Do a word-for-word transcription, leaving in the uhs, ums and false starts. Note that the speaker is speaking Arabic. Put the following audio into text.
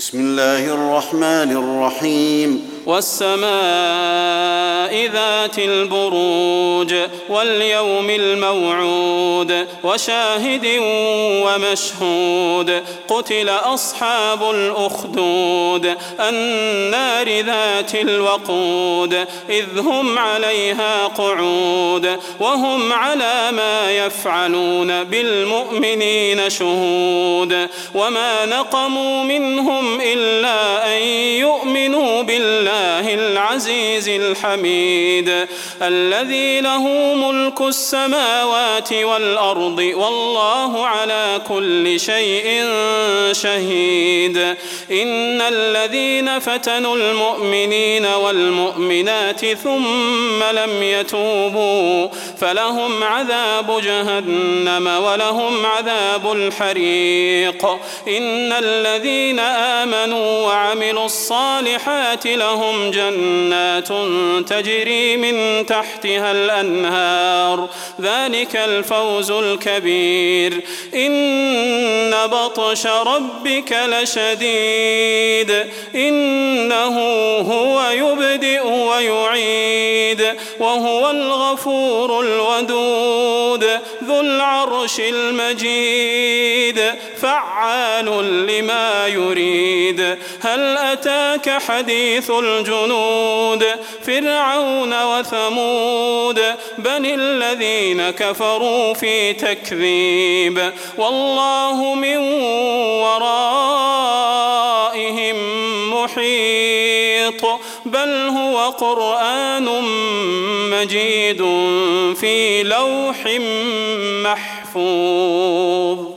بسم الله الرحمن الرحيم والسماء ذات البروج واليوم الموعود وشاهد ومشهود قتل أصحاب الأخدود النار ذات الوقود إذ هم عليها قعود وهم على ما يفعلون بالمؤمنين شهود وما نقموا منهم إلا أن يؤمنوا بالله العزيز الحميد الذي له ملك السماوات والأرض والله على كل شيء شهيد إن الذين فتنوا المؤمنين والمؤمنات ثم لم يتوبوا فلهم عذاب جهنم ولهم عذاب الحريق إن الذين آمنوا وعملوا الصالحات لهم جنات تجري من تحتها الأنهار ذلك الفوز الكبير إن بطش ربك لشديد إنه هو يبدئ ويعيد وهو الغفور الودود ذو العرش المجيد فعال لما يريد هل أتاك حديث الجنود فرعون وثمود بل الذين كفروا في تكذيب والله من ورائهم محيط بل هو قرآن مجيد في لوح محفوظ.